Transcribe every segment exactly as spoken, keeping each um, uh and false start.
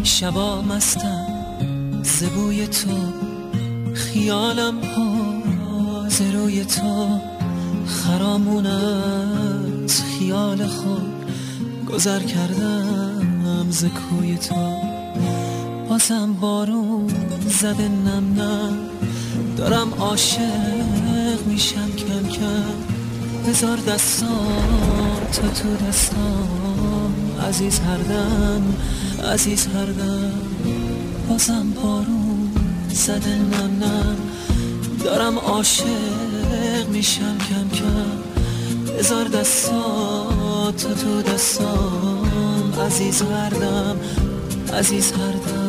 شبا مستم ز بوی تو، خیالم ها ز روی تو، خرامونت خیال خود گذر کردم ز کوی تو. بازم بارون زده نم نم، دارم عاشق میشم کم کم. بذار دستات تو تو دستام عزیز هر دم، عزیز هر دم. بازم بارون زده نم نم، دارم عاشق میشم کم کم. بذار دستات تو تو دستام عزیز هر دم، عزیز هر دم.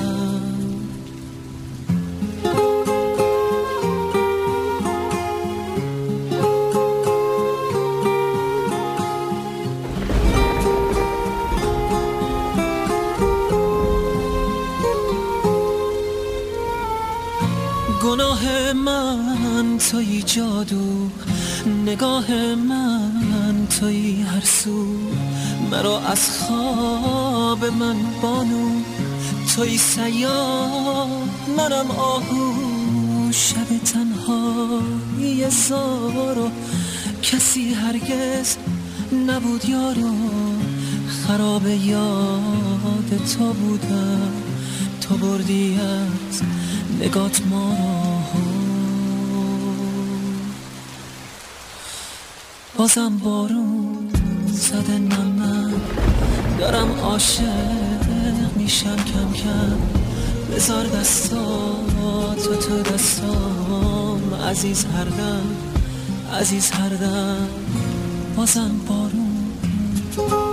گناه من تویی جادو، نگاه من تویی هر سو. مرا از خواب من بانو، تویی سیاه منم آهو. شب تنهایی زارو، کسی هرگز نبود یارو. خراب یاد تو بودم، تو بردی از نگات ما رو. بازم بارون زده نم نم، دارم عاشق میشم کم کم. بذار دستات تو تو دستام عزیز هر دم، عزیز هر دم. بازم بارون